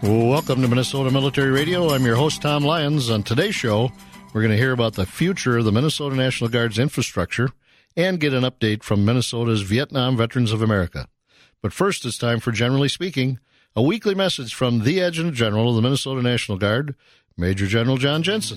Welcome to Minnesota Military Radio. I'm your host, Tom Lyons. On today's show, we're going to hear about the future of the Minnesota National Guard's infrastructure and get an update from Minnesota's Vietnam Veterans of America. But first, it's time for Generally Speaking, a weekly message from the Adjutant General of the Minnesota National Guard, Major General John Jensen.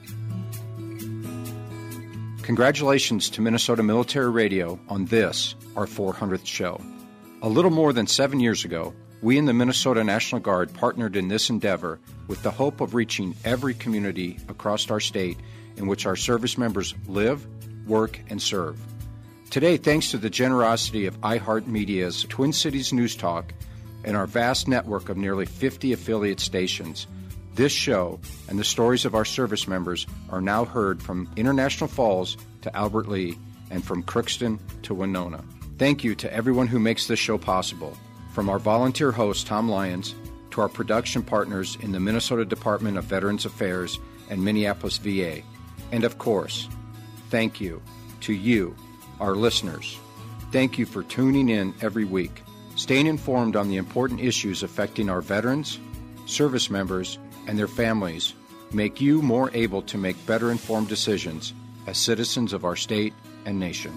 Congratulations to Minnesota Military Radio on this, our 400th show. A little more than 7 years ago, we in the Minnesota National Guard partnered in this endeavor with the hope of reaching every community across our state in which our service members live, work, and serve. Today, thanks to the generosity of iHeartMedia's Twin Cities News Talk and our vast network of nearly 50 affiliate stations, this show and the stories of our service members are now heard from International Falls to Albert Lea and from Crookston to Winona. Thank you to everyone who makes this show possible. From our volunteer host, Tom Lyons, to our production partners in the Minnesota Department of Veterans Affairs and Minneapolis VA. And of course, thank you to you, our listeners. Thank you for tuning in every week, staying informed on the important issues affecting our veterans, service members, and their families, make you more able to make better informed decisions as citizens of our state and nation.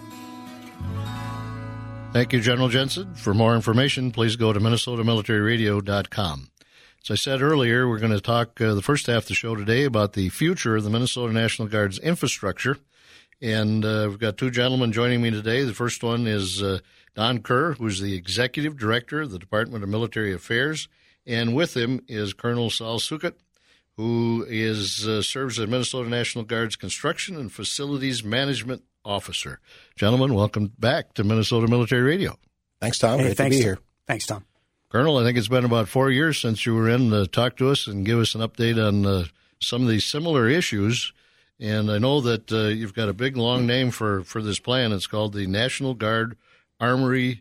Thank you, General Jensen. For more information, please go to minnesotamilitaryradio.com. As I said earlier, we're going to talk the first half of the show today about the future of the Minnesota National Guard's infrastructure. And we've got two gentlemen joining me today. The first one is Don Kerr, who's the Executive Director of the Department of Military Affairs. And with him is Colonel Sal Sukat, who serves as Minnesota National Guard's Construction and Facilities Management Officer. Gentlemen, welcome back to Minnesota Military Radio. Thanks, Tom. Hey, Great to be here. Thanks, Tom. Colonel, I think it's been about 4 years since you were in to talk to us and give us an update on some of these similar issues. And I know that you've got a big, long name for this plan. It's called the National Guard Armory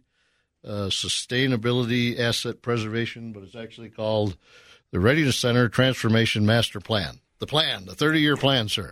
Sustainability Asset Preservation, but it's actually called the Readiness Center Transformation Master Plan. The 30-year plan, sir.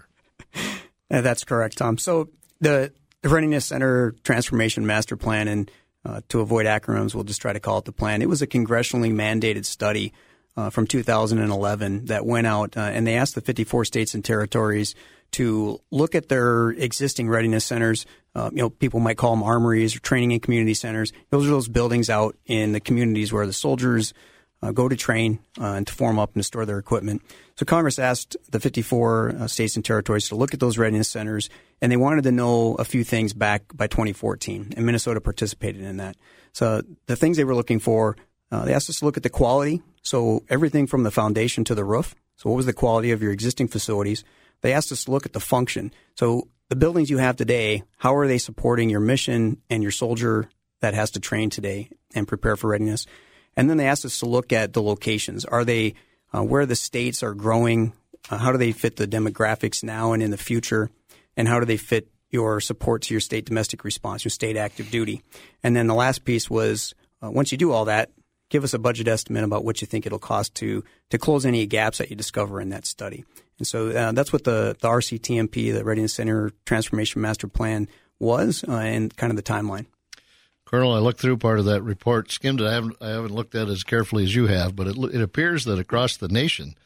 That's correct, Tom. So the Readiness Center Transformation Master Plan, and to avoid acronyms, we'll just try to call it the plan. It was a congressionally mandated study from 2011 that went out, and they asked the 54 states and territories to look at their existing readiness centers. People might call them armories or training and community centers. Those are those buildings out in the communities where the soldiers go to train and to form up and to store their equipment. So Congress asked the 54 states and territories to look at those readiness centers, and they wanted to know a few things back by 2014, and Minnesota participated in that. So the things they were looking for, they asked us to look at the quality, so everything from the foundation to the roof. So what was the quality of your existing facilities? They asked us to look at the function. So the buildings you have today, how are they supporting your mission and your soldier that has to train today and prepare for readiness? And then they asked us to look at the locations. Are they where the states are growing? How do they fit the demographics now and in the future? And how do they fit your support to your state domestic response, your state active duty? And then the last piece was, once you do all that, give us a budget estimate about what you think it'll cost to close any gaps that you discover in that study. And so that's what the RCTMP, the Readiness Center Transformation Master Plan, was, and kind of the timeline. Colonel, I looked through part of that report, skimmed it. I haven't looked at it as carefully as you have, but it appears that across the nation,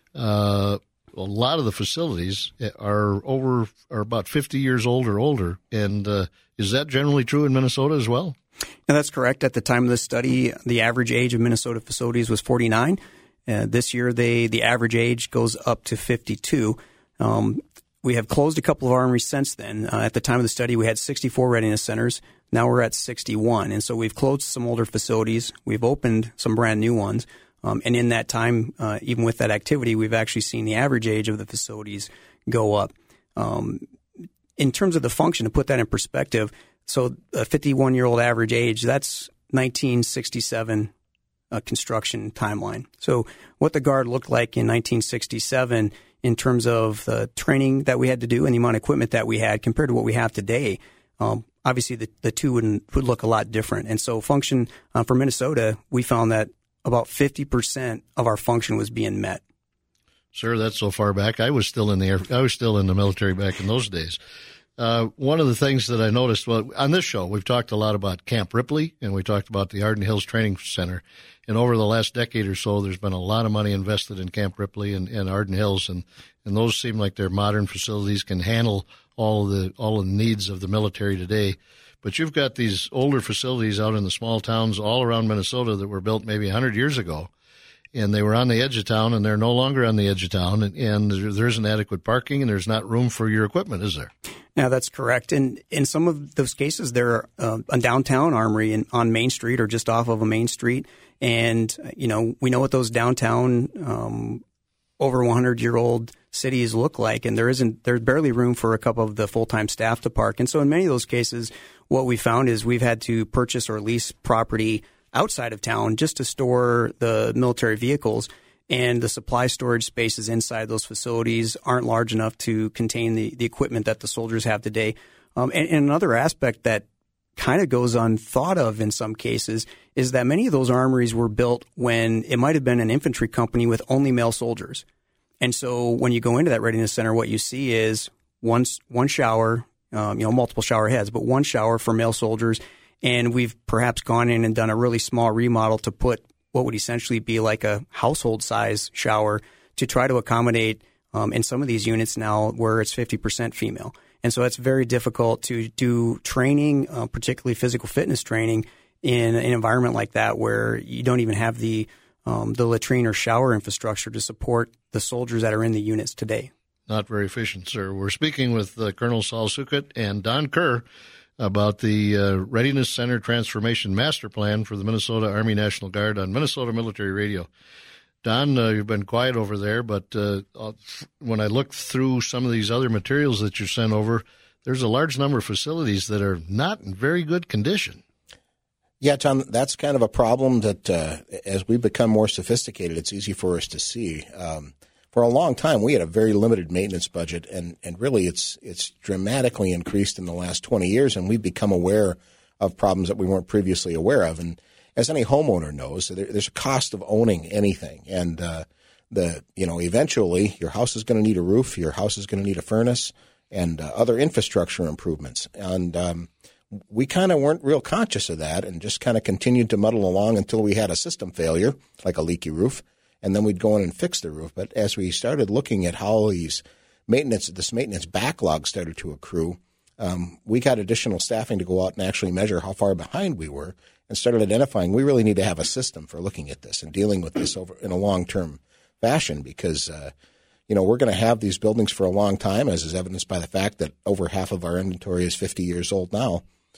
a lot of the facilities are about 50 years old or older. And is that generally true in Minnesota as well? And that's correct. At the time of the study, the average age of Minnesota facilities was 49. This year, the average age goes up to 52. We have closed a couple of armories since then. At the time of the study, we had 64 readiness centers. Now we're at 61. And so we've closed some older facilities. We've opened some brand new ones. And in that time, even with that activity, we've actually seen the average age of the facilities go up. In terms of the function, to put that in perspective, so a 51-year-old average age, that's 1967 construction timeline. So what the Guard looked like in 1967 in terms of the training that we had to do and the amount of equipment that we had compared to what we have today, obviously the two would look a lot different. And so function for Minnesota, we found that about 50% of our function was being met. Sir, that's so far back. I was still in the military back in those days. One of the things that I noticed, well, on this show, we've talked a lot about Camp Ripley, and we talked about the Arden Hills Training Center. And over the last decade or so, there's been a lot of money invested in Camp Ripley and Arden Hills, and those seem like they're modern facilities, can handle all of the needs of the military today. But you've got these older facilities out in the small towns all around Minnesota that were built maybe 100 years ago, and they were on the edge of town, and they're no longer on the edge of town, and there isn't adequate parking, and there's not room for your equipment, is there? Yeah, that's correct. And in some of those cases, they're a downtown armory on Main Street or just off of a main street. And, we know what those downtown over 100-year-old cities look like, and there's barely room for a couple of the full-time staff to park. And so in many of those cases, what we found is we've had to purchase or lease property outside of town just to store the military vehicles. And the supply storage spaces inside those facilities aren't large enough to contain the equipment that the soldiers have today. And another aspect that kind of goes unthought of in some cases is that many of those armories were built when it might have been an infantry company with only male soldiers. And so when you go into that readiness center, what you see is one shower, multiple shower heads, but one shower for male soldiers. And we've perhaps gone in and done a really small remodel to put what would essentially be like a household size shower to try to accommodate in some of these units now where it's 50% female. And so it's very difficult to do training, particularly physical fitness training in an environment like that where you don't even have the latrine or shower infrastructure to support the soldiers that are in the units today. Not very efficient, sir. We're speaking with Colonel Saul Suchet and Don Kerr about the Readiness Center Transformation Master Plan for the Minnesota Army National Guard on Minnesota Military Radio. Don, you've been quiet over there, but when I looked through some of these other materials that you sent over, there's a large number of facilities that are not in very good condition. Yeah, Tom, that's kind of a problem that as we become more sophisticated, it's easy for us to see. For a long time, we had a very limited maintenance budget, and really it's dramatically increased in the last 20 years, and we've become aware of problems that we weren't previously aware of. And as any homeowner knows, there's a cost of owning anything, and eventually your house is going to need a roof, your house is going to need a furnace, and other infrastructure improvements. And we kind of weren't real conscious of that, and just kind of continued to muddle along until we had a system failure, like a leaky roof. And then we'd go in and fix the roof. But as we started looking at how this maintenance backlog started to accrue, we got additional staffing to go out and actually measure how far behind we were and started identifying we really need to have a system for looking at this and dealing with this over in a long-term fashion because, we're going to have these buildings for a long time, as is evidenced by the fact that over half of our inventory is 50 years old now.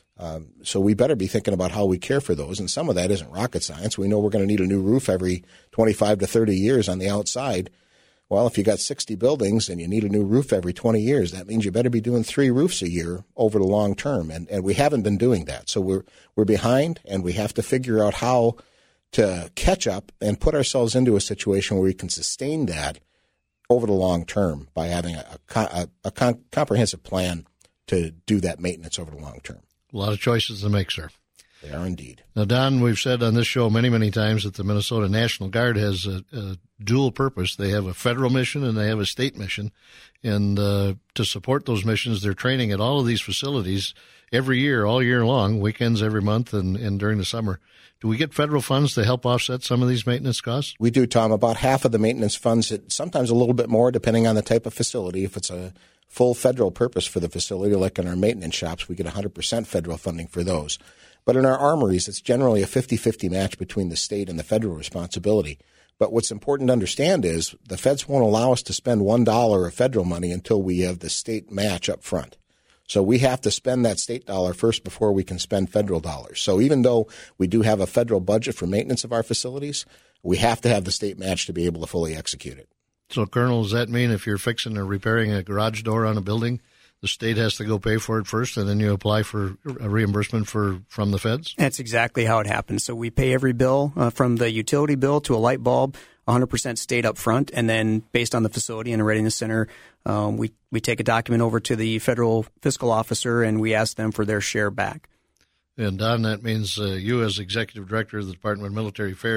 So we better be thinking about how we care for those. And some of that isn't rocket science. We know we're going to need a new roof every 25 to 30 years on the outside. Well, if you got 60 buildings and you need a new roof every 20 years, that means you better be doing 3 roofs a year over the long term. And we haven't been doing that. So we're behind, and we have to figure out how to catch up and put ourselves into a situation where we can sustain that over the long term by having a comprehensive plan to do that maintenance over the long term. A lot of choices to make, sir. They are indeed. Now, Don, we've said on this show many, many times that the Minnesota National Guard has a dual purpose. They have a federal mission and they have a state mission. And to support those missions, they're training at all of these facilities every year, all year long, weekends every month and during the summer. Do we get federal funds to help offset some of these maintenance costs? We do, Tom. About half of the maintenance funds, sometimes a little bit more depending on the type of facility. If it's a full federal purpose for the facility, like in our maintenance shops, we get 100% federal funding for those. But in our armories, it's generally a 50-50 match between the state and the federal responsibility. But what's important to understand is the feds won't allow us to spend $1 of federal money until we have the state match up front. So we have to spend that state dollar first before we can spend federal dollars. So even though we do have a federal budget for maintenance of our facilities, we have to have the state match to be able to fully execute it. So, Colonel, does that mean if you're fixing or repairing a garage door on a building, the state has to go pay for it first, and then you apply for a reimbursement from the feds? That's exactly how it happens. So we pay every bill from the utility bill to a light bulb, 100% state up front, and then based on the facility and the Readiness Center, we take a document over to the federal fiscal officer, and we ask them for their share back. And, Don, that means you as Executive Director of the Department of Military Affairs,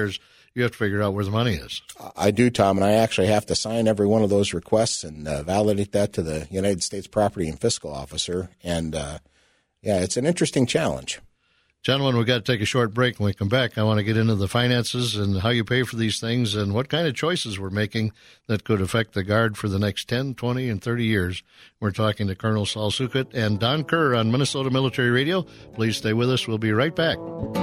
you have to figure out where the money is. I do, Tom, and I actually have to sign every one of those requests and validate that to the United States Property and Fiscal Officer. And, it's an interesting challenge. Gentlemen, we've got to take a short break. When we come back, I want to get into the finances and how you pay for these things and what kind of choices we're making that could affect the Guard for the next 10, 20, and 30 years. We're talking to Colonel Saul Suchat and Don Kerr on Minnesota Military Radio. Please stay with us. We'll be right back.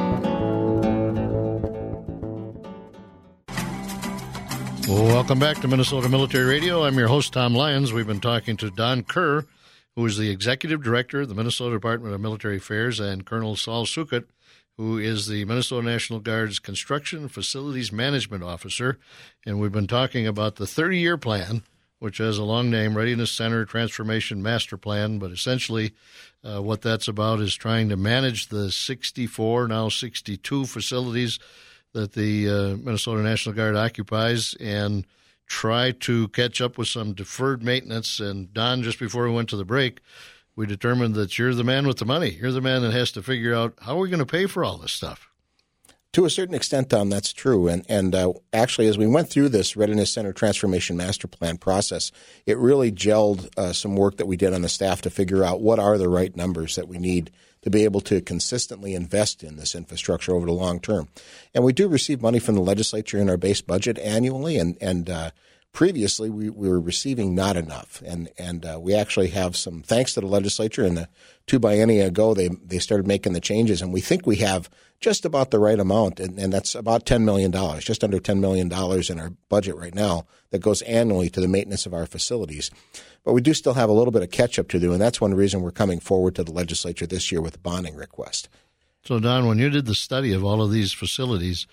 Welcome back to Minnesota Military Radio. I'm your host, Tom Lyons. We've been talking to Don Kerr, who is the Executive Director of the Minnesota Department of Military Affairs, and Colonel Saul Suchat, who is the Minnesota National Guard's Construction Facilities Management Officer. And we've been talking about the 30-year plan, which has a long name, Readiness Center Transformation Master Plan, but essentially what that's about is trying to manage the 64, now 62 facilities that the Minnesota National Guard occupies and try to catch up with some deferred maintenance. And Don, just before we went to the break, we determined that you're the man with the money. You're the man that has to figure out how are we going to pay for all this stuff. To a certain extent, Tom, that's true. And actually, as we went through this Readiness Center Transformation Master Plan process, it really gelled some work that we did on the staff to figure out what are the right numbers that we need to be able to consistently invest in this infrastructure over the long term. And we do receive money from the legislature in our base budget annually, and previously we were receiving not enough. And we actually have some thanks to the legislature, and 2 biennia ago they started making the changes, and we think we have just about the right amount, and that's about $10 million, just under $10 million in our budget right now that goes annually to the maintenance of our facilities. But we do still have a little bit of catch-up to do, and that's one reason we're coming forward to the legislature this year with a bonding request. So, Don, when you did the study of all of these facilities,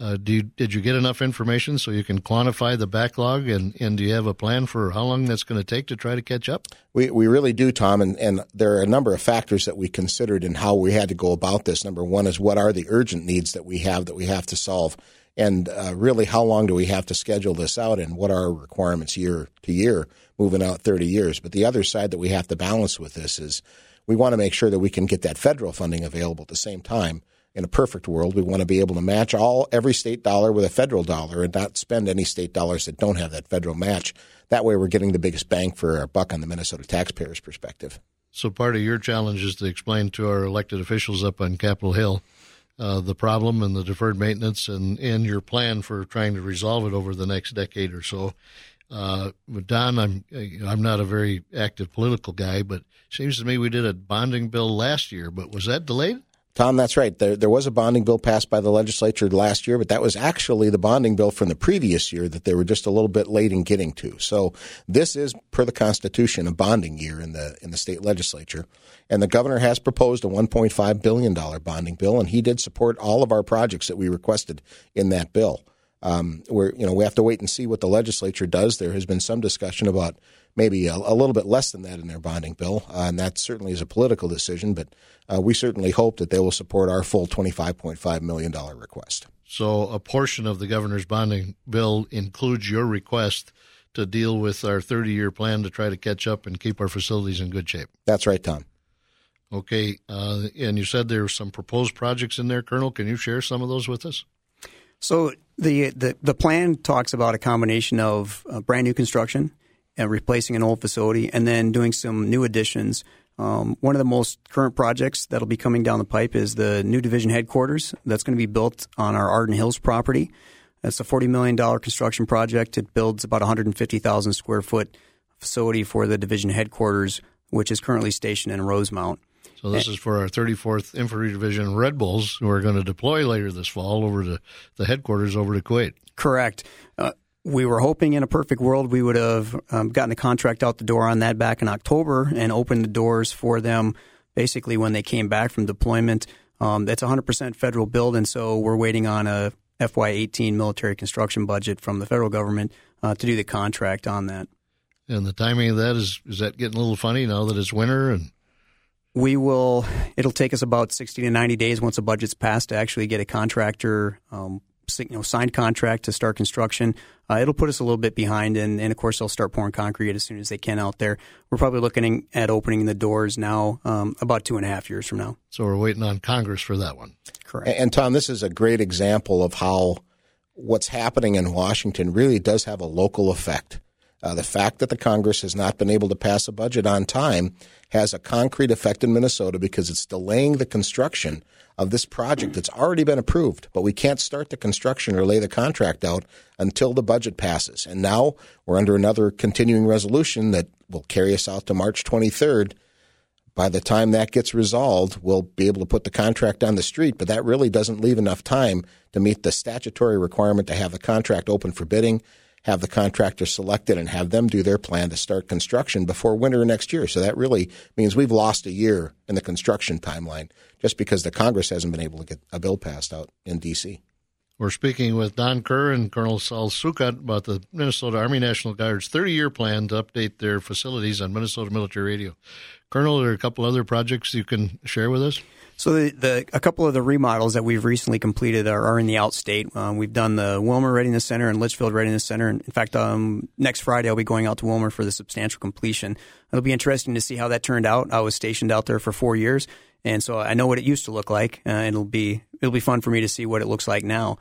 did you get enough information so you can quantify the backlog, and do you have a plan for how long that's going to take to try to catch up? We really do, Tom, and there are a number of factors that we considered in how we had to go about this. Number one is what are the urgent needs that we have to solve, and really how long do we have to schedule this out, and what are our requirements year to year, moving out 30 years. But the other side that we have to balance with this is we want to make sure that we can get that federal funding available at the same time. In a perfect world, we want to be able to match every state dollar with a federal dollar and not spend any state dollars that don't have that federal match. That way we're getting the biggest bang for our buck on the Minnesota taxpayers' perspective. So part of your challenge is to explain to our elected officials up on Capitol Hill the problem and the deferred maintenance and your plan for trying to resolve it over the next decade or so. Don, I'm not a very active political guy, but it seems to me we did a bonding bill last year, but was that delayed? Tom, that's right. There was a bonding bill passed by the legislature last year, but that was actually the bonding bill from the previous year that they were just a little bit late in getting to. So this is, per the Constitution, a bonding year in the state legislature. And the governor has proposed a $1.5 billion bonding bill, and he did support all of our projects that we requested in that bill. We have to wait and see what the legislature does. There has been some discussion about maybe a little bit less than that in their bonding bill, and that certainly is a political decision, but we certainly hope that they will support our full $25.5 million request. So a portion of the governor's bonding bill includes your request to deal with our 30-year plan to try to catch up and keep our facilities in good shape. That's right, Tom. Okay, and you said there were some proposed projects in there, Colonel. Can you share some of those with us? So the plan talks about a combination of brand new construction and replacing an old facility and then doing some new additions. One of the most current projects that'll be coming down the pipe is the new division headquarters that's going to be built on our Arden Hills property. That's a $40 million construction project. It builds about 150,000 square foot facility for the division headquarters, which is currently stationed in Rosemount. So this is for our 34th Infantry Division Red Bulls, who are going to deploy later this fall over to the headquarters over to Kuwait. Correct. We were hoping in a perfect world we would have gotten a contract out the door on that back in October and opened the doors for them basically when they came back from deployment. That's 100% federal build, and so we're waiting on a FY18 military construction budget from the federal government to do the contract on that. And the timing of that, is that getting a little funny now that it's winter? And it'll take us about 60 to 90 days once the budget's passed to actually get a contractor signed contract to start construction. It'll put us a little bit behind, and of course they'll start pouring concrete as soon as they can out there. We're probably looking at opening the doors now about 2.5 years from now. So we're waiting on Congress for that one. Correct. And Tom, this is a great example of how what's happening in Washington really does have a local effect. The fact that the Congress has not been able to pass a budget on time has a concrete effect in Minnesota because it's delaying the construction of this project that's already been approved. But we can't start the construction or lay the contract out until the budget passes. And now we're under another continuing resolution that will carry us out to March 23rd. By the time that gets resolved, we'll be able to put the contract on the street, but that really doesn't leave enough time to meet the statutory requirement to have the contract open for bidding, have the contractor selected, and have them do their plan to start construction before winter next year. So that really means we've lost a year in the construction timeline just because the Congress hasn't been able to get a bill passed out in D.C. We're speaking with Don Kerr and Colonel Saul Sukat about the Minnesota Army National Guard's 30-year plan to update their facilities on Minnesota Military Radio. Colonel, are there a couple other projects you can share with us? So a couple of the remodels that we've recently completed are in the outstate. We've done the Wilmer Readiness Center and Litchfield Readiness Center. In fact, next Friday I'll be going out to Wilmer for the substantial completion. It'll be interesting to see how that turned out. I was stationed out there for 4 years, and so I know what it used to look like. It'll be fun for me to see what it looks like now.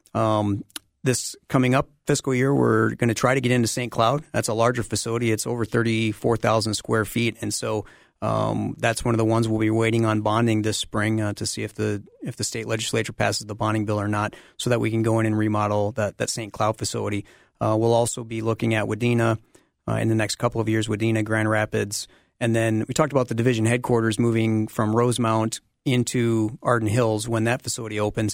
This coming up fiscal year, we're going to try to get into St. Cloud. That's a larger facility. It's over 34,000 square feet, and so that's one of the ones we'll be waiting on bonding this spring to see if the state legislature passes the bonding bill or not, so that we can go in and remodel that St. Cloud facility. We'll also be looking at Wadena in the next couple of years, Wadena, Grand Rapids, and then we talked about the division headquarters moving from Rosemount into Arden Hills when that facility opens.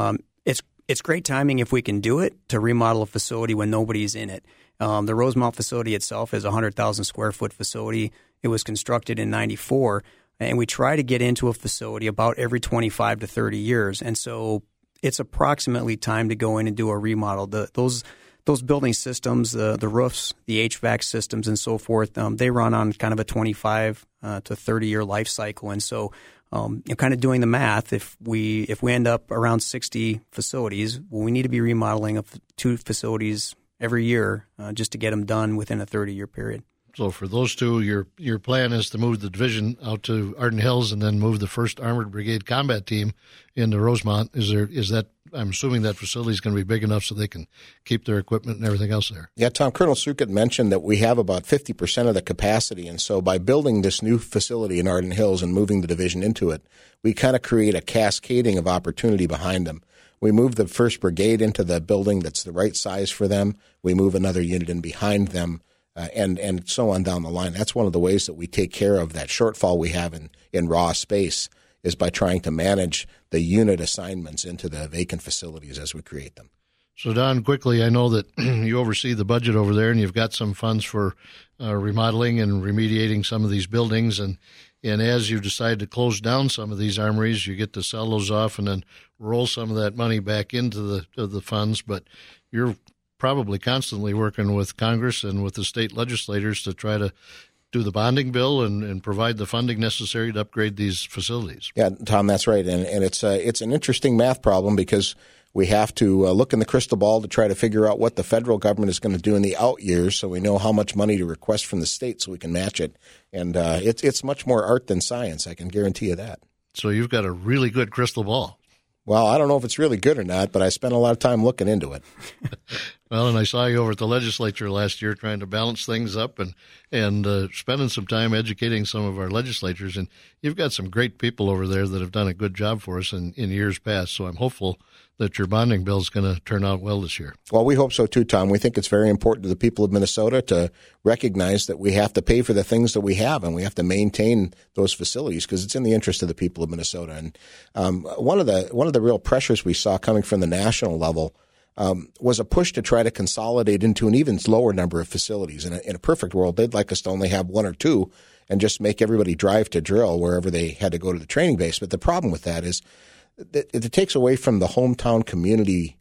It's great timing if we can do it to remodel a facility when nobody's in it. The Rosemount facility itself is a 100,000 square foot facility. It was constructed in 94, and we try to get into a facility about every 25 to 30 years. And so it's approximately time to go in and do a remodel. Those building systems, the roofs, the HVAC systems, and so forth, they run on kind of a 25 to 30-year life cycle. And so kind of doing the math, if we end up around 60 facilities, well, we need to be remodeling 2 facilities every year just to get them done within a 30-year period. So for those two, your plan is to move the division out to Arden Hills and then move the 1st Armored Brigade Combat Team into Rosemount. Is that I'm assuming that facility is going to be big enough so they can keep their equipment and everything else there. Yeah, Tom, Colonel Sukat mentioned that we have about 50% of the capacity, and so by building this new facility in Arden Hills and moving the division into it, we kind of create a cascading of opportunity behind them. We move the 1st Brigade into the building that's the right size for them. We move another unit in behind them. And so on down the line. That's one of the ways that we take care of that shortfall we have in raw space is by trying to manage the unit assignments into the vacant facilities as we create them. So, Don, quickly, I know that you oversee the budget over there, and you've got some funds for remodeling and remediating some of these buildings. And as you decide to close down some of these armories, you get to sell those off and then roll some of that money back into the funds. But you're probably constantly working with Congress and with the state legislators to try to do the bonding bill and provide the funding necessary to upgrade these facilities. Yeah, Tom, that's right. And it's an interesting math problem because we have to look in the crystal ball to try to figure out what the federal government is going to do in the out years so we know how much money to request from the state so we can match it. And it's much more art than science, I can guarantee you that. So you've got a really good crystal ball. Well, I don't know if it's really good or not, but I spent a lot of time looking into it. Well, and I saw you over at the legislature last year trying to balance things up and spending some time educating some of our legislators. And you've got some great people over there that have done a good job for us in years past. So I'm hopeful that your bonding bill is going to turn out well this year. Well, we hope so too, Tom. We think it's very important to the people of Minnesota to recognize that we have to pay for the things that we have and we have to maintain those facilities because it's in the interest of the people of Minnesota. And one of the real pressures we saw coming from the national level was a push to try to consolidate into an even lower number of facilities. In a perfect world, they'd like us to only have 1 or 2 and just make everybody drive to drill wherever they had to go to the training base. But the problem with that is that it takes away from the hometown community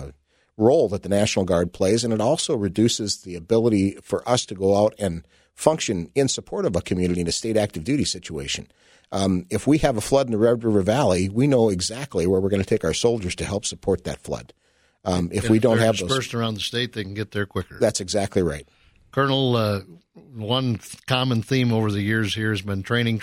role that the National Guard plays, and it also reduces the ability for us to go out and function in support of a community in a state active duty situation. If we have a flood in the Red River Valley, we know exactly where we're going to take our soldiers to help support that flood. If we don't have those dispersed around the state, they can get there quicker. That's exactly right. Colonel, one common theme over the years here has been training.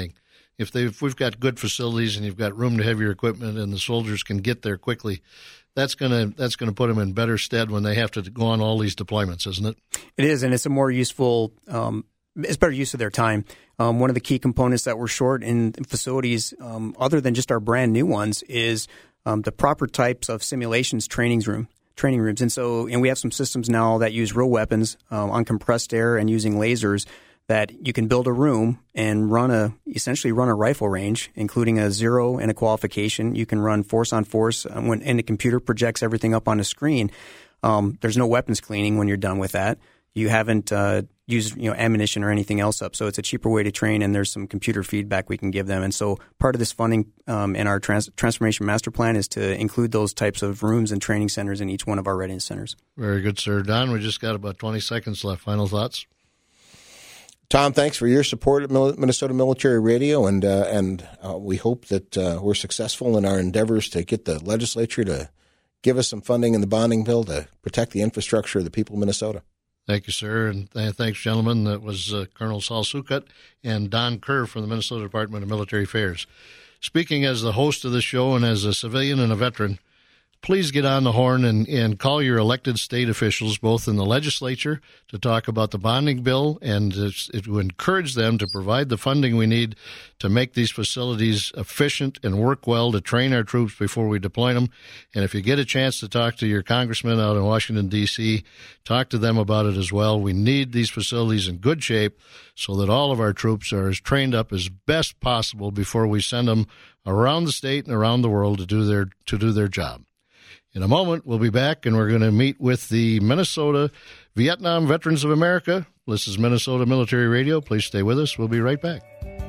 If we've got good facilities and you've got room to have your equipment and the soldiers can get there quickly, that's going to put them in better stead when they have to go on all these deployments, isn't it? It is, and it's a more useful, it's better use of their time. One of the key components that we're short in facilities, other than just our brand new ones, is the proper types of simulations training rooms. And we have some systems now that use real weapons on compressed air and using lasers that you can build a room and essentially run a rifle range, including a zero and a qualification. You can run force on force and the computer projects everything up on a screen. There's no weapons cleaning when you're done with that. You haven't used ammunition or anything else up, so it's a cheaper way to train, and there's some computer feedback we can give them. And so part of this funding in our transformation master plan is to include those types of rooms and training centers in each one of our readiness centers. Very good, sir. Don, we just got about 20 seconds left. Final thoughts? Tom, thanks for your support at Minnesota Military Radio, and we hope that we're successful in our endeavors to get the legislature to give us some funding in the bonding bill to protect the infrastructure of the people of Minnesota. Thank you, sir, and thanks, gentlemen. That was Colonel Saul Sukat and Don Kerr from the Minnesota Department of Military Affairs. Speaking as the host of this show and as a civilian and a veteran, please get on the horn and call your elected state officials, both in the legislature, to talk about the bonding bill and to encourage them to provide the funding we need to make these facilities efficient and work well to train our troops before we deploy them. And if you get a chance to talk to your congressman out in Washington, D.C., talk to them about it as well. We need these facilities in good shape so that all of our troops are as trained up as best possible before we send them around the state and around the world to do their job. In a moment, we'll be back, and we're going to meet with the Minnesota Vietnam Veterans of America. This is Minnesota Military Radio. Please stay with us. We'll be right back.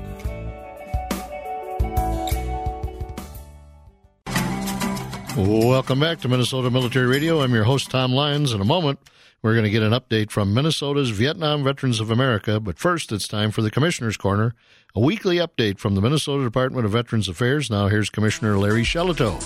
Welcome back to Minnesota Military Radio. I'm your host, Tom Lyons. In a moment, we're going to get an update from Minnesota's Vietnam Veterans of America. But first, it's time for the Commissioner's Corner, a weekly update from the Minnesota Department of Veterans Affairs. Now, here's Commissioner Larry Shelito.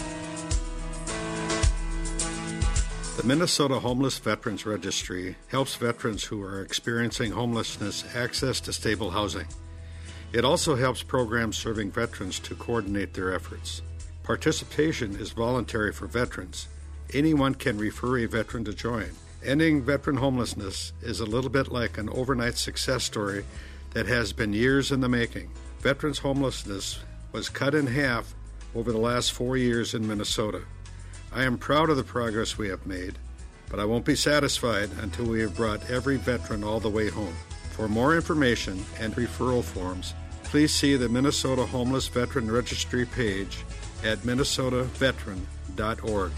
The Minnesota Homeless Veterans Registry helps veterans who are experiencing homelessness access to stable housing. It also helps programs serving veterans to coordinate their efforts. Participation is voluntary for veterans. Anyone can refer a veteran to join. Ending veteran homelessness is a little bit like an overnight success story that has been years in the making. Veterans homelessness was cut in half over the last 4 years in Minnesota. I am proud of the progress we have made, but I won't be satisfied until we have brought every veteran all the way home. For more information and referral forms, please see the Minnesota Homeless Veteran Registry page at minnesotaveteran.org.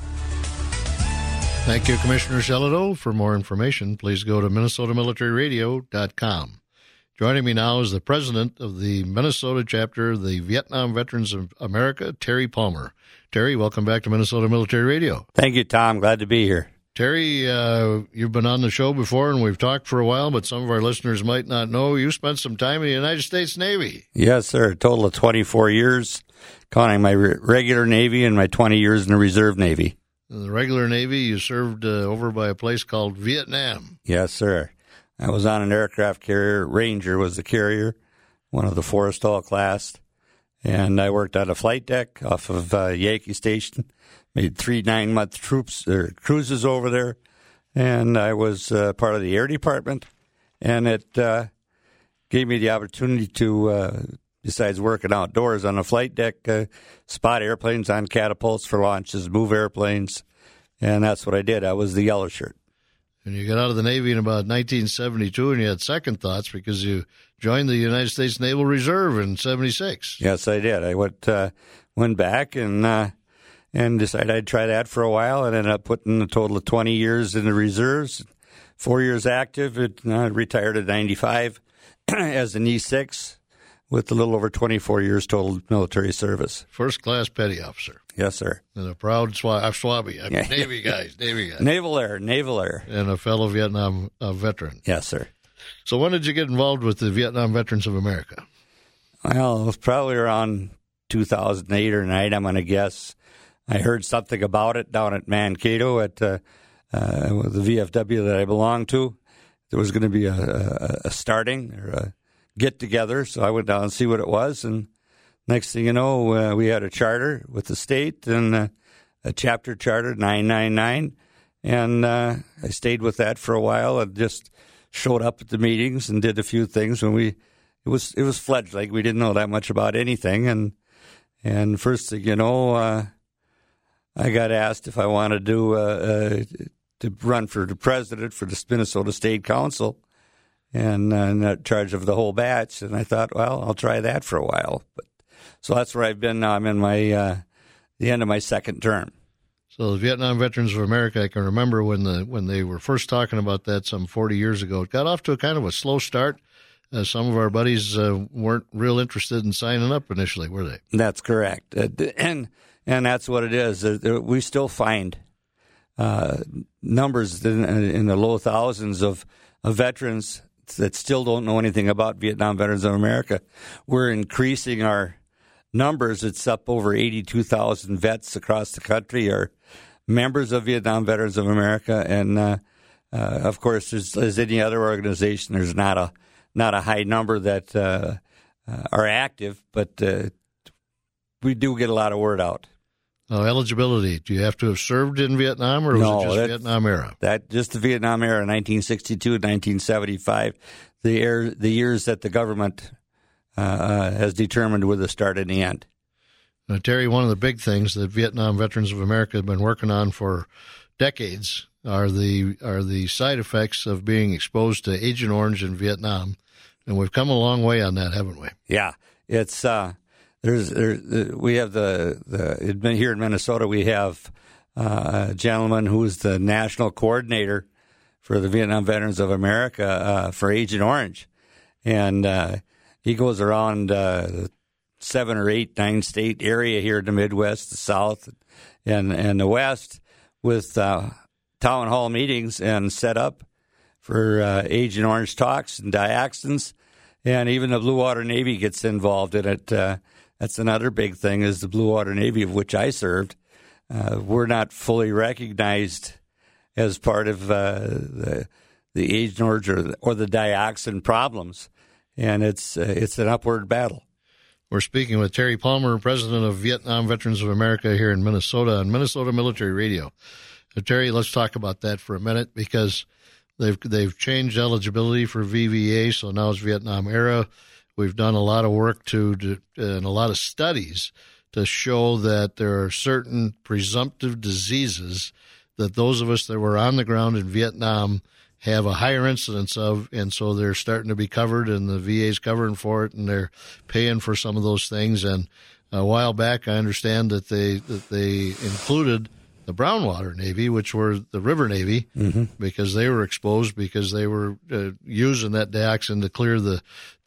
Thank you, Commissioner Shelito. For more information, please go to minnesotamilitaryradio.com. Joining me now is the president of the Minnesota chapter of the Vietnam Veterans of America, Terry Palmer. Terry, welcome back to Minnesota Military Radio. Thank you, Tom. Glad to be here. Terry, you've been on the show before, and we've talked for a while, but some of our listeners might not know you spent some time in the United States Navy. Yes, sir. A total of 24 years, counting my regular Navy and my 20 years in the Reserve Navy. In the regular Navy, you served over by a place called Vietnam. Yes, sir. I was on an aircraft carrier. Ranger was the carrier, one of the Forrestal class. And I worked on a flight deck off of Yankee Station, made 3 9-month cruises over there. And I was part of the Air Department. And it gave me the opportunity to, besides working outdoors on a flight deck, spot airplanes on catapults for launches, move airplanes. And that's what I did. I was the yellow shirt. And you got out of the Navy in about 1972, and you had second thoughts because you joined the United States Naval Reserve in 76. Yes, I did. I went back and decided I'd try that for a while, and ended up putting a total of 20 years in the reserves, 4 years active. Retired at 95 as an E6 with a little over 24 years total military service. First class petty officer. Yes, sir. And a proud Swabby. I mean, Navy guys. Naval Air. And a fellow Vietnam veteran. Yes, sir. So when did you get involved with the Vietnam Veterans of America? Well, it was probably around 2008 or 2009, I'm going to guess. I heard something about it down at Mankato at the VFW that I belonged to. There was going to be a starting or a get-together, so I went down and see what it was, and next thing you know, we had a charter with the state, and chapter charter 999, and I stayed with that for a while and just showed up at the meetings and did a few things when it was fledgling. We didn't know that much about anything, and first thing you know, I got asked if I wanted to run for the president for the Minnesota State Council, and in charge of the whole batch. And I thought, well, I'll try that for a while. So that's where I've been now. I'm in my the end of my second term. So the Vietnam Veterans of America, I can remember when they were first talking about that some 40 years ago. It got off to a kind of a slow start. Some of our buddies weren't real interested in signing up initially, were they? That's correct, and that's what it is. We still find numbers in the low thousands of veterans that still don't know anything about Vietnam Veterans of America. We're increasing our numbers. It's up over 82,000 vets across the country are members of Vietnam Veterans of America, and of course, as any other organization, there's not a high number that are active, but we do get a lot of word out. Eligibility. Do you have to have served in Vietnam, or was it just Vietnam era? Just the Vietnam era, 1962, 1975, the years that the government has determined were the start and the end. Now, Terry, one of the big things that Vietnam Veterans of America have been working on for decades are the side effects of being exposed to Agent Orange in Vietnam, and we've come a long way on that, haven't we? Yeah, it's we have here in Minnesota. We have a gentleman who is the national coordinator for the Vietnam Veterans of America for Agent Orange, and he goes around 7 or 8, 9 state area here in the Midwest, the South, and the West with town hall meetings and set up for Agent Orange talks and dioxins, and even the Blue Water Navy gets involved in it. That's another big thing is the Blue Water Navy, of which I served. We're not fully recognized as part of the Agent Orange or the dioxin problems, and it's an upward battle. We're speaking with Terry Palmer, president of Vietnam Veterans of America here in Minnesota on Minnesota Military Radio. Terry, let's talk about that for a minute, because they've changed eligibility for VVA, so now it's Vietnam era. We've done a lot of work and a lot of studies to show that there are certain presumptive diseases that those of us that were on the ground in Vietnam have a higher incidence of, and so they're starting to be covered, and the VA's covering for it, and they're paying for some of those things. And a while back, I understand that they included the Brown Water Navy, which were the River Navy, because they were exposed because they were using that dioxin to clear the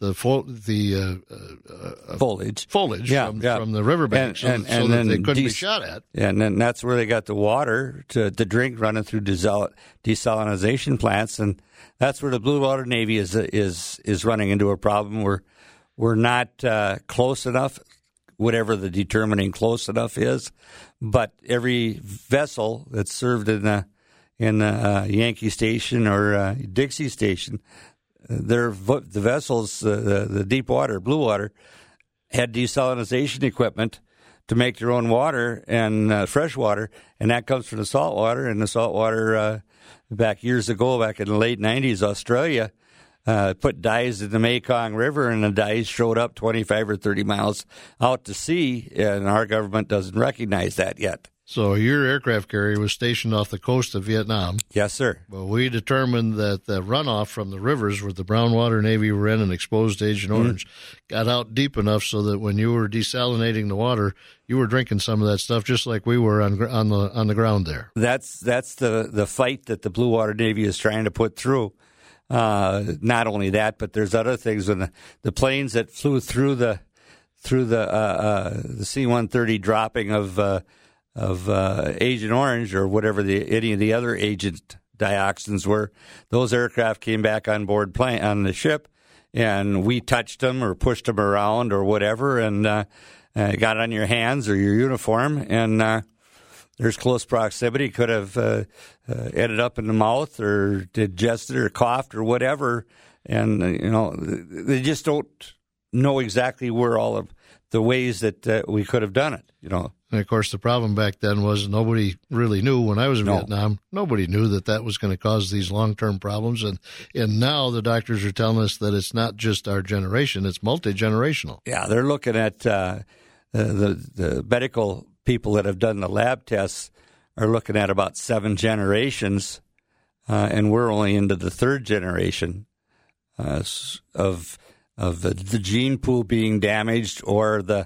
foliage from the riverbanks, so that they couldn't be shot at. And then that's where they got the water to drink running through desalination plants, and that's where the Blue Water Navy is running into a problem. We're not close enough, whatever the determining close enough is, but every vessel that's served in a Yankee station or Dixie station, the vessels, the deep water, blue water, had desalination equipment to make their own water and fresh water, and that comes from the salt water. And the salt water, back years ago, back in the late 90s, Australia put dyes in the Mekong River, and the dyes showed up 25 or 30 miles out to sea, and our government doesn't recognize that yet. So your aircraft carrier was stationed off the coast of Vietnam. Yes, sir. But we determined that the runoff from the rivers where the Brown Water Navy were in and exposed to Agent Orange got out deep enough so that when you were desalinating the water, you were drinking some of that stuff just like we were on the ground there. That's the fight that the Blue Water Navy is trying to put through. Not only that, but there's other things. When the planes that flew through the C-130 dropping of Agent Orange or whatever any of the other agent dioxins were, those aircraft came back on board on the ship, and we touched them or pushed them around or whatever, and got on your hands or your uniform, and there's close proximity, could have ended up in the mouth or digested or coughed or whatever. And, they just don't know exactly where all of the ways that we could have done it, And, of course, the problem back then was nobody really knew. When I was in Vietnam, nobody knew that was going to cause these long-term problems. And now the doctors are telling us that it's not just our generation, it's multi-generational. Yeah, they're looking at the medical people that have done the lab tests are looking at about 7 generations, and we're only into the 3rd generation of the gene pool being damaged or the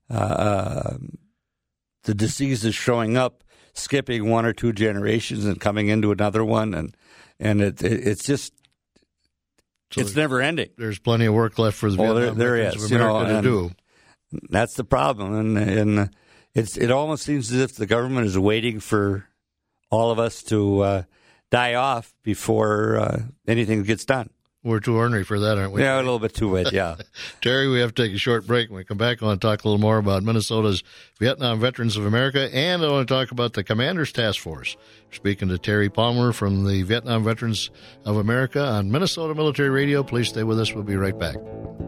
disease is showing up, skipping 1 or 2 generations and coming into another one, and it's just it's never ending. There's plenty of work left for the Vietnam Veterans of America to do. That's the problem, and it almost seems as if the government is waiting for all of us to die off before anything gets done. We're too ornery for that, aren't we? Yeah, a little bit too late, yeah. Terry, we have to take a short break. When we come back, I want to talk a little more about Minnesota's Vietnam Veterans of America, and I want to talk about the Commanders Task Force. We're speaking to Terry Palmer from the Vietnam Veterans of America on Minnesota Military Radio. Please stay with us. We'll be right back.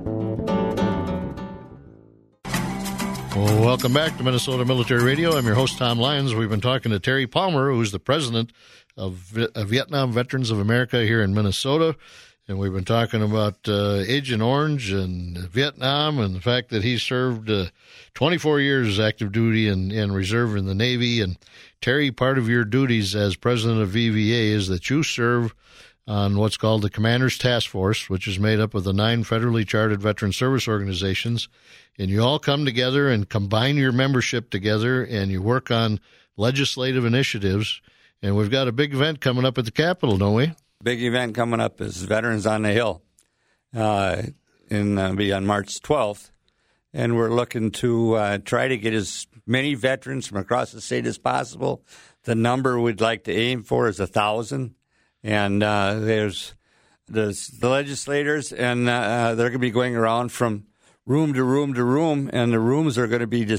Well, welcome back to Minnesota Military Radio. I'm your host, Tom Lyons. We've been talking to Terry Palmer, who's the president of Vietnam Veterans of America here in Minnesota. And we've been talking about Agent Orange and Vietnam and the fact that he served 24 years active duty and reserve in the Navy. And Terry, part of your duties as president of VVA is that you serve on what's called the Commanders Task Force, which is made up of the 9 federally chartered veteran service organizations. And you all come together and combine your membership together, and you work on legislative initiatives. And we've got a big event coming up at the Capitol, don't we? Big event coming up is Veterans on the Hill, be on March 12th, and we're looking to try to get as many veterans from across the state as possible. The number we'd like to aim for is 1,000, and there's the legislators, and they're going to be going around from room to room to room, and the rooms are going to be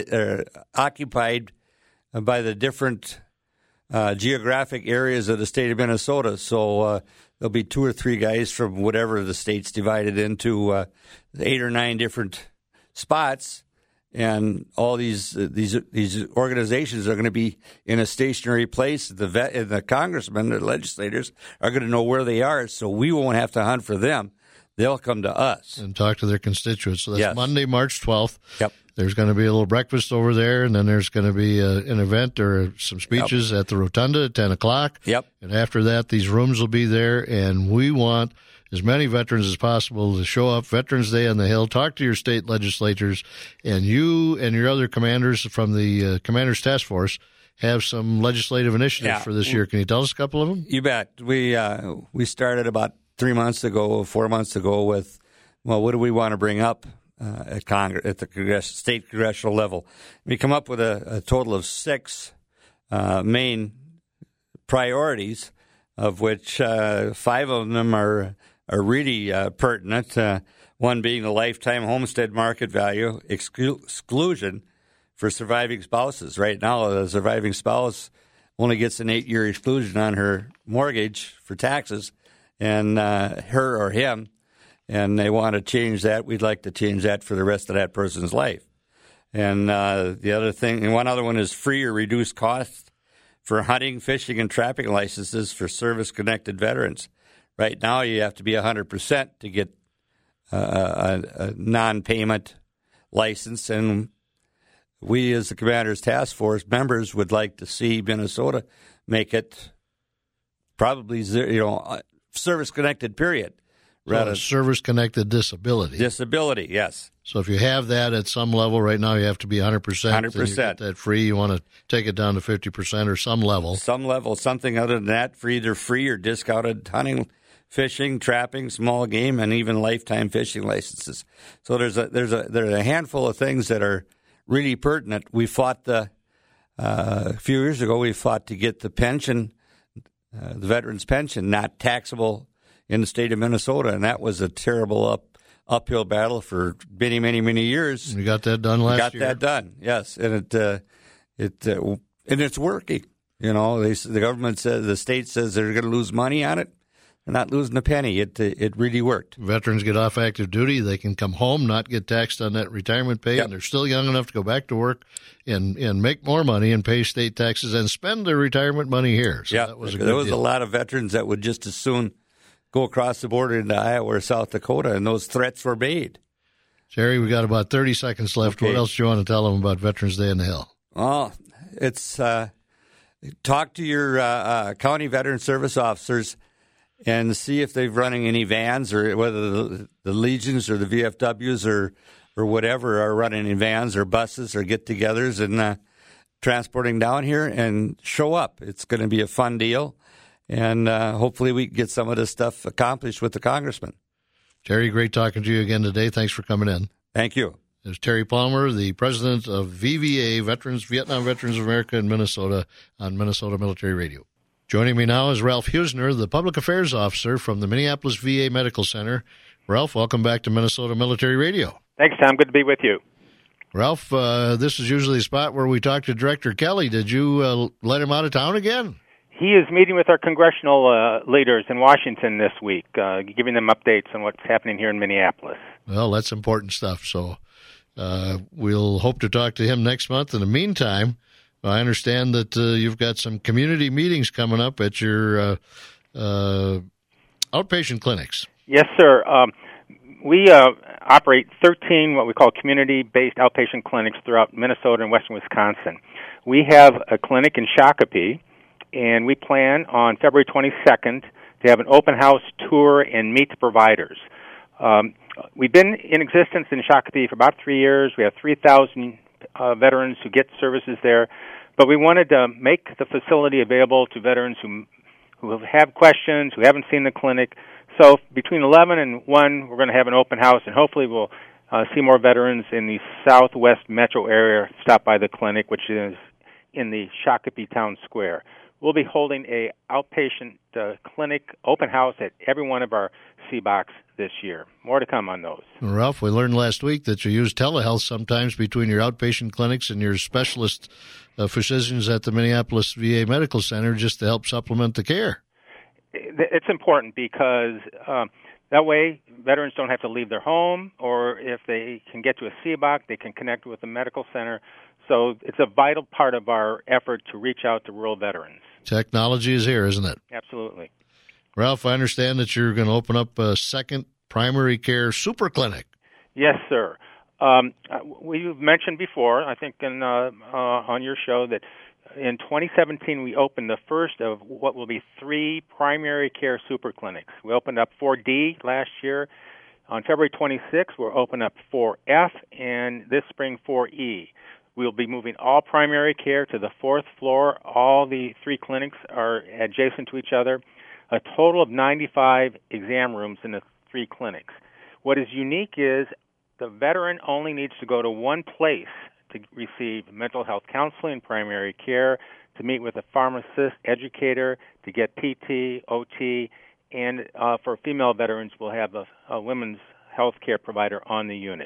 occupied by the different geographic areas of the state of Minnesota. So there'll be 2 or 3 guys from whatever the state's divided into 8 or 9 different spots, and all these organizations are going to be in a stationary place. The congressmen, the legislators, are going to know where they are, so we won't have to hunt for them. They'll come to us and talk to their constituents. So that's yes. Monday, March 12th. Yep. There's going to be a little breakfast over there, and then there's going to be an event or some speeches at the Rotunda at 10 o'clock. Yep. And after that, these rooms will be there, and we want as many veterans as possible to show up. Veterans Day on the Hill. Talk to your state legislators, and you and your other commanders from the Commanders Task Force have some legislative initiatives for this year. Can you tell us a couple of them? You bet. We started about 4 months ago with, what do we want to bring up at Congress, at the state congressional level? We come up with a total of 6 main priorities, of which 5 of them are really pertinent. One being the lifetime homestead market value exclusion for surviving spouses. Right now, the surviving spouse only gets an 8-year exclusion on her mortgage for taxes, and her or him, and they want to change that. We'd like to change that for the rest of that person's life. And the other thing, and one other one is free or reduced cost for hunting, fishing, and trapping licenses for service-connected veterans. Right now, you have to be 100% to get a non-payment license, and we, as the Commanders Task Force members, would like to see Minnesota make it probably service-connected, period. So service-connected disability. Disability, yes. So if you have that at some level, right now you have to be 100%. 100%. You get that free. You want to take it down to 50% or some level. Some level, something other than that, for either free or discounted hunting, fishing, trapping, small game, and even lifetime fishing licenses. So there's a handful of things that are really pertinent. We fought a few years ago. We fought to get the pension, the veterans' pension, not taxable in the state of Minnesota, and that was a terrible uphill battle for many, many, many years. You got that done last year? Got that done, yes, and it's working. The government says, the state says they're going to lose money on it. They're not losing a penny. It really worked. Veterans get off active duty. They can come home, not get taxed on that retirement pay, Yep. and they're still young enough to go back to work and make more money and pay state taxes and spend their retirement money here. So that was a good there was deal. a lot of veterans that would just as soon go across the border into Iowa or South Dakota, and those threats were made. Jerry, we got about 30 seconds left. Okay. What else do you want to tell them about Veterans Day in the Hill? Oh, it's talk to your county veteran service officers and see if they're running any vans, or whether the Legions or the VFWs or whatever are running in vans or buses or get-togethers and transporting down here, and show up. It's going to be a fun deal, and hopefully we can get some of this stuff accomplished with the congressman. Jerry, great talking to you again today. Thanks for coming in. Thank you. There's Terry Palmer, the president of VVA, Vietnam Veterans of America in Minnesota, on Minnesota Military Radio. Joining me now is Ralph Husner, the public affairs officer from the Minneapolis VA Medical Center. Ralph, welcome back to Minnesota Military Radio. Thanks, Tom. Good to be with you. Ralph, this is usually a spot where we talk to Director Kelly. Did you let him out of town again? He is meeting with our congressional leaders in Washington this week, giving them updates on what's happening here in Minneapolis. Well, that's important stuff. So we'll hope to talk to him next month. In the meantime, I understand that you've got some community meetings coming up at your outpatient clinics. Yes, sir. We operate 13 what we call community-based outpatient clinics throughout Minnesota and western Wisconsin. We have a clinic in Shakopee, and we plan on February 22nd to have an open house tour and meet the providers. We've been in existence in Shakopee for about 3 years. We have 3,000 veterans who get services there, but we wanted to make the facility available to veterans who have questions, who haven't seen the clinic. So between 11 and 1, we're going to have an open house, and hopefully we'll see more veterans in the southwest metro area stop by the clinic, which is in the Shakopee Town Square. We'll be holding a outpatient clinic open house at every one of our CBOCs this year. More to come on those. Ralph, we learned last week that you use telehealth sometimes between your outpatient clinics and your specialist physicians at the Minneapolis VA Medical Center just to help supplement the care. It's important because that way veterans don't have to leave their home, or if they can get to a CBOC, they can connect with the medical center. So it's a vital part of our effort to reach out to rural veterans. Technology is here, isn't it? Absolutely. Ralph, I understand that you're going to open up a second primary care super clinic. Yes, sir. We've mentioned before, I think on your show, that in 2017 we opened the first of what will be 3 primary care super clinics. We opened up 4D last year. On February 26th, we'll open up 4F, and this spring 4E. We'll be moving all primary care to the 4th floor. All the 3 clinics are adjacent to each other. A total of 95 exam rooms in the 3 clinics. What is unique is the veteran only needs to go to one place to receive mental health counseling, primary care, to meet with a pharmacist, educator, to get PT, OT, and for female veterans, we'll have a women's health care provider on the unit.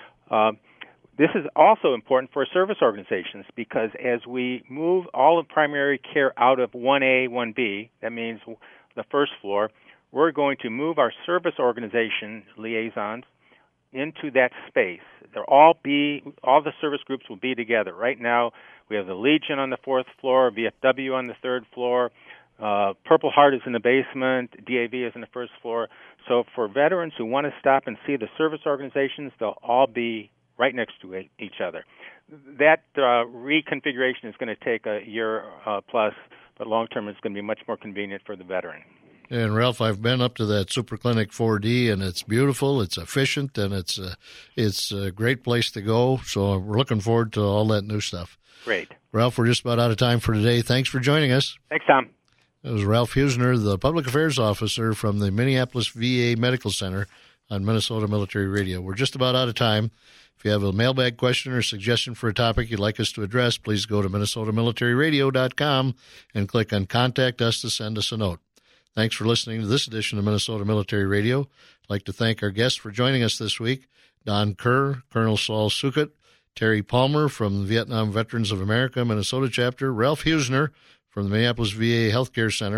This is also important for service organizations because as we move all of primary care out of 1A, 1B, that means the first floor, we're going to move our service organization liaisons into that space. All the service groups will be together. Right now, we have the Legion on the 4th floor, VFW on the 3rd floor, Purple Heart is in the basement, DAV is in the 1st floor. So for veterans who want to stop and see the service organizations, they'll all be right next to each other. That reconfiguration is going to take a year plus, but long-term it's going to be much more convenient for the veteran. And Ralph, I've been up to that Super Clinic 4D, and it's beautiful, it's efficient, and it's a great place to go. So we're looking forward to all that new stuff. Great. Ralph, we're just about out of time for today. Thanks for joining us. Thanks, Tom. That was Ralph Husner, the Public Affairs Officer from the Minneapolis VA Medical Center on Minnesota Military Radio. We're just about out of time. If you have a mailbag question or suggestion for a topic you'd like us to address, please go to MinnesotaMilitaryRadio.com and click on Contact Us to send us a note. Thanks for listening to this edition of Minnesota Military Radio. I'd like to thank our guests for joining us this week, Don Kerr, Colonel Saul Suchet, Terry Palmer from the Vietnam Veterans of America Minnesota Chapter, Ralph Husner from the Minneapolis VA Healthcare Center,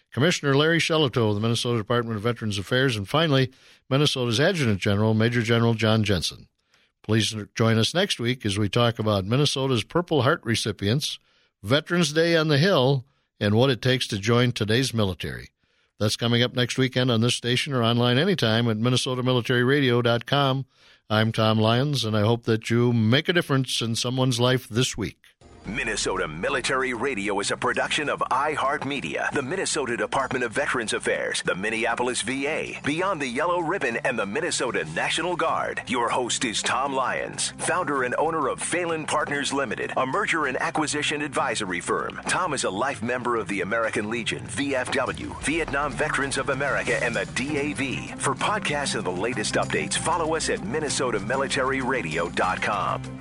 Commissioner Larry Shelito of the Minnesota Department of Veterans Affairs, and finally, Minnesota's Adjutant General, Major General John Jensen. Please join us next week as we talk about Minnesota's Purple Heart recipients, Veterans Day on the Hill, and what it takes to join today's military. That's coming up next weekend on this station or online anytime at MinnesotaMilitaryRadio.com. I'm Tom Lyons, and I hope that you make a difference in someone's life this week. Minnesota Military Radio is a production of iHeartMedia, the Minnesota Department of Veterans Affairs, the Minneapolis VA, Beyond the Yellow Ribbon, and the Minnesota National Guard. Your host is Tom Lyons, founder and owner of Phelan Partners Limited, a merger and acquisition advisory firm. Tom is a life member of the American Legion, VFW, Vietnam Veterans of America, and the DAV. For podcasts and the latest updates, follow us at MinnesotaMilitaryRadio.com.